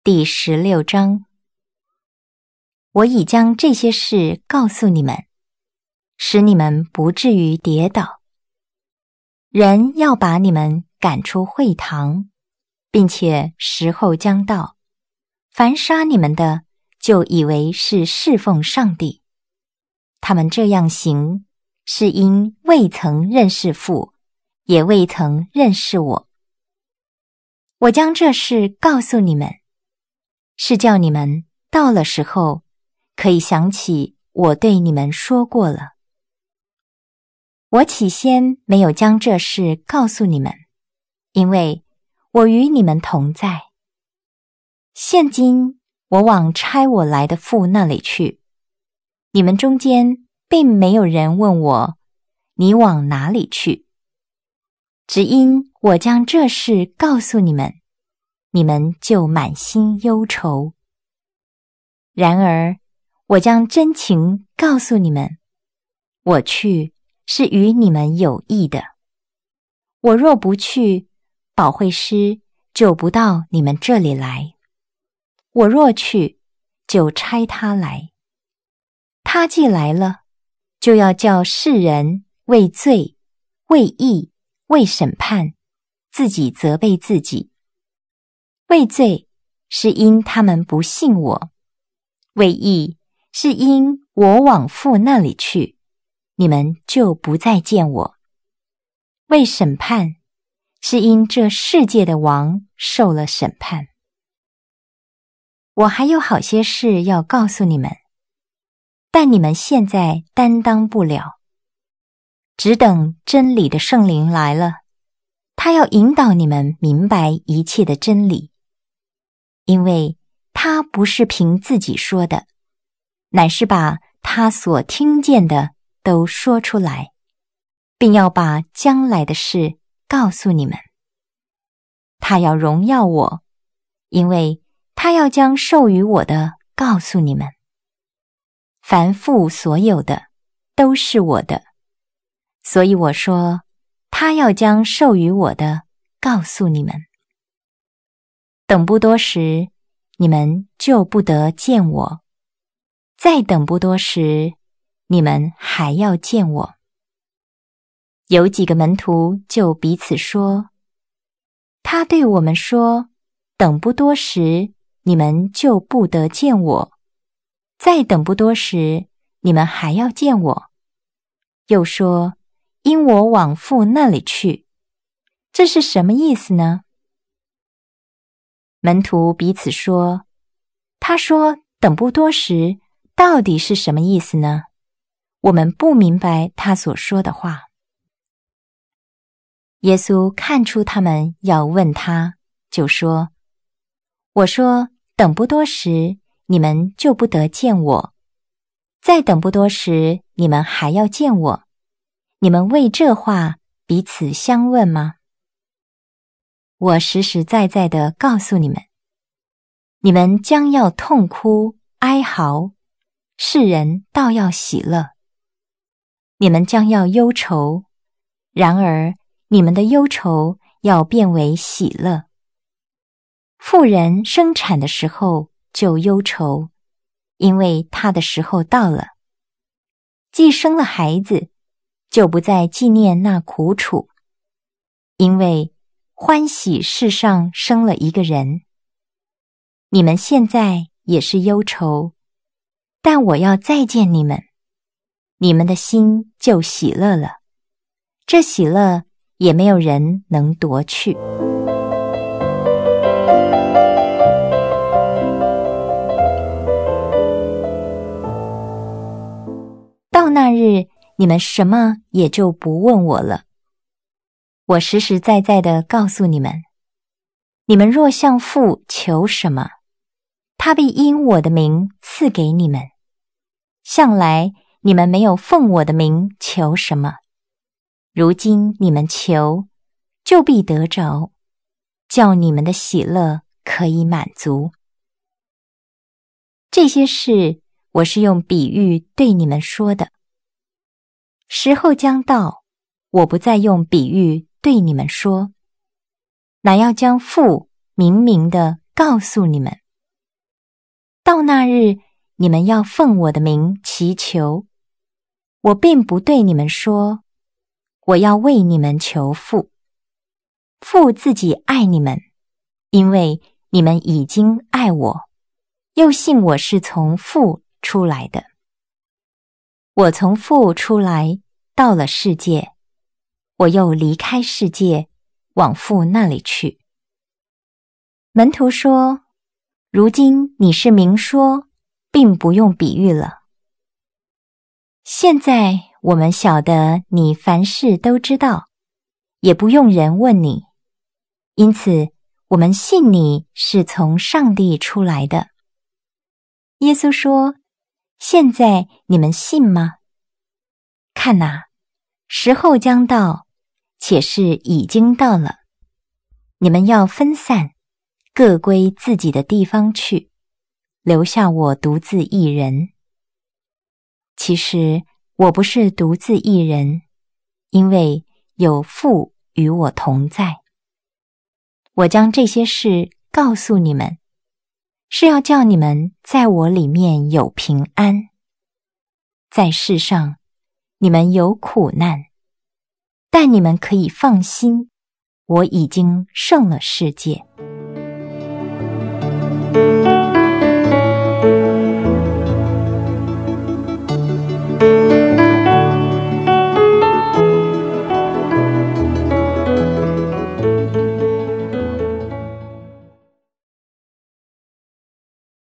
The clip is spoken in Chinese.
第16章。我已将这些事告诉你们，使你们不至于跌倒。人要把你们赶出会堂，并且时候将到，凡杀你们的，就以为是侍奉上帝。他们这样行，是因未曾认识父，也未曾认识我。我将这事告诉你们，是叫你们到了时候，可以想起我对你们说过了。我起先没有将这事告诉你们，因为我与你们同在。现今我往差我来的父那里去，你们中间并没有人问我，你往哪里去？只因我将这事告诉你们，你们就满心忧愁。然而我将真情告诉你们，我去是与你们有益的。我若不去，保惠师就不到你们这里来；我若去，就差他来。他既来了，就要叫世人为罪、为义、为审判，自己责备自己。为罪，是因他们不信我；为义，是因我往父那里去，你们就不再见我；为审判，是因这世界的王受了审判。我还有好些事要告诉你们，但你们现在担当不了，只等真理的圣灵来了，他要引导你们明白一切的真理。因为他不是凭自己说的，乃是把他所听见的都说出来，并要把将来的事告诉你们。他要荣耀我，因为他要将授予我的告诉你们。凡父所有的，都是我的，所以我说，他要将授予我的告诉你们。等不多时，你们就不得见我；再等不多时，你们还要见我。有几个门徒就彼此说，他对我们说，等不多时，你们就不得见我；再等不多时，你们还要见我。又说，因我往父那里去。这是什么意思呢？门徒彼此说，他说等不多时，到底是什么意思呢？我们不明白他所说的话。耶稣看出他们要问他，就说，我说等不多时，你们就不得见我；再等不多时，你们还要见我。你们为这话彼此相问吗？我实实在在地告诉你们，你们将要痛哭哀嚎，世人倒要喜乐；你们将要忧愁，然而你们的忧愁要变为喜乐。妇人生产的时候就忧愁，因为她的时候到了；既生了孩子，就不再纪念那苦楚，因为欢喜世上生了一个人。你们现在也是忧愁，但我要再见你们，你们的心就喜乐了，这喜乐也没有人能夺去。到那日，你们什么也就不问我了。我实实在在地告诉你们，你们若向父求什么，他必因我的名赐给你们。向来你们没有奉我的名求什么，如今你们求，就必得着，叫你们的喜乐可以满足。这些事我是用比喻对你们说的。时候将到，我不再用比喻对你们说，乃要将父明明地告诉你们。 到那日，你们要奉我的名祈求，我并不对你们说，我要为你们求父。父自己爱你们，因为你们已经爱我，又信我是从父出来的。我从父出来，到了世界，我又离开世界，往父那里去。门徒说，如今你是明说，并不用比喻了。现在我们晓得你凡事都知道，也不用人问你，因此我们信你是从上帝出来的。耶稣说，现在你们信吗？看哪，时候将到，且是已经到了，你们要分散，各归自己的地方去，留下我独自一人。其实我不是独自一人，因为有父与我同在。我将这些事告诉你们，是要叫你们在我里面有平安。在世上，你们有苦难，但你们可以放心，我已经胜了世界。